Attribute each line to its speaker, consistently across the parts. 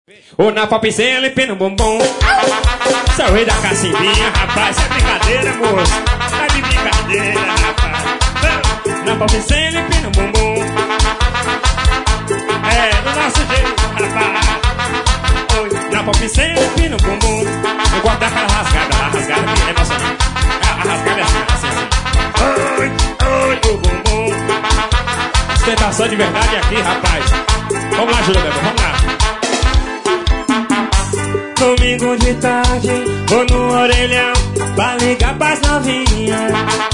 Speaker 1: Ou na popzinha limpando bumbum. Sou o rei da cacimbinha, rapaz. É brincadeira, moço. Tá de brincadeira, rapaz. Na popzinha limpando bumbum. É, do nosso jeito, rapaz. Oi, na popzinha limpando bumbum. Eu gosto daquela rasgada, a rasgada que é emocionante. A rasgada é assim. Oi, oi, o bumbum. Ostentação de verdade aqui, rapaz. Vamos lá, Júlio, vamos lá. Domingo de tarde, vou no orelhão pra ligar pras novinhas.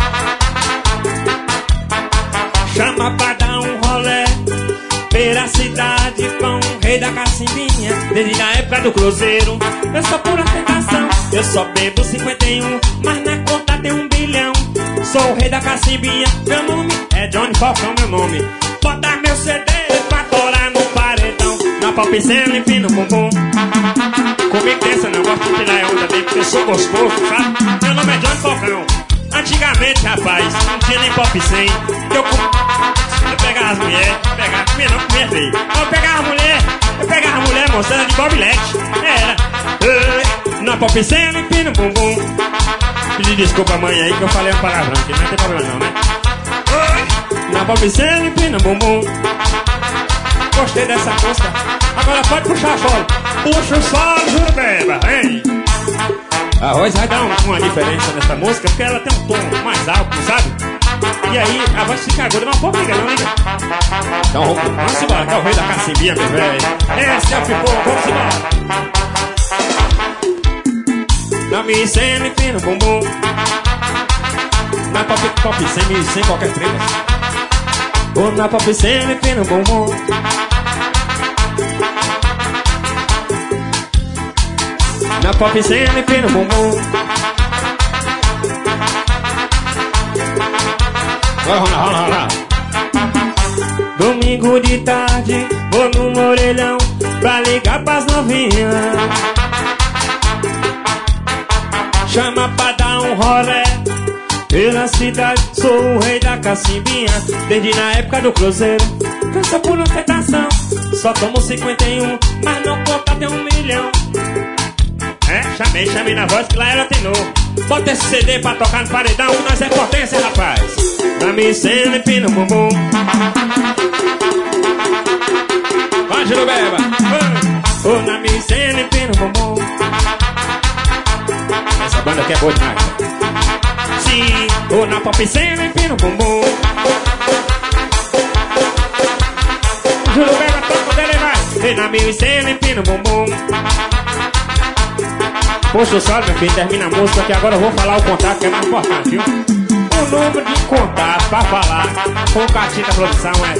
Speaker 1: Chama pra dar um rolê pela cidade com o rei da cacimbinha. Desde a época do cruzeiro, eu sou pura tentação. Eu só bebo 51, mas na conta tem 1 bilhão. Sou o rei da cacimbinha, meu nome é Johnny Falcão, meu nome. Bota meu CD pra torar no paredão. Na popzinha limpando o bumbum. Comigo dessa não, gosto de tirar a onda dele, porque eu sou gostoso, sabe? Meu nome é Johnny Falcão. Antigamente, rapaz, não tinha nem pop 100. Eu pegava as mulheres, comia feio. Eu pegava a mulher mostrando de bobilete. Era. Na pop 100, limpando bumbum. Pedi desculpa, mãe, aí que eu falei uma palavrão, que não tem problema não, né? Na pop 100, limpando bumbum. Gostei dessa música. Agora pode puxar a solo. Puxa o solo, Júlio Beba, hein? A voz vai dar uma diferença nessa música, porque ela tem um tom mais alto, sabe? E aí a voz fica aguda, mas pô, liga, não liga. Então vamos embora, que é o rei da cacimbinha, meu velho. Esse é o Pipô, vamos embora. Na minha cena, enfim, no bumbum. Na pop 100, sem qualquer trema. Ou na pop 100, enfim, no bumbum. Na pop 100, limpando o bumbum. Rola. Domingo de tarde, vou no orelhão pra ligar pras novinhas. Chama pra dar um rolê pela cidade. Sou o rei da cacimbinha, desde na época do cruzeiro. Cansa por ostentação, só tomo 51, mas não conta tem 1 milhão. É, chamei na voz que lá ela tenor. Bota esse CD pra tocar no paredão, que nós é potência, rapaz. Na minha cena, limpando o bumbum. Vai, Júlio Beba. Oh, na minha cena, limpando o bumbum. Essa banda aqui é boa demais. Sim, oh, na pop cena, limpando o bumbum. Júlio Beba, toca o dele, vai. E na minha cena, limpando o bumbum. Poxa, só, meu filho, termina a música que agora eu vou falar o contato que é mais importante, viu? O número de contato pra falar com o Catinho da Produção é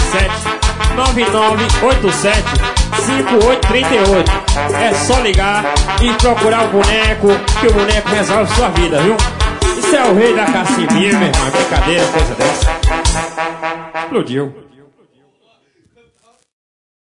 Speaker 1: 7799875838. É só ligar e procurar o boneco, que o boneco resolve sua vida, viu? Isso é o rei da cacimbinha, meu irmão, é brincadeira, coisa dessa. Explodiu.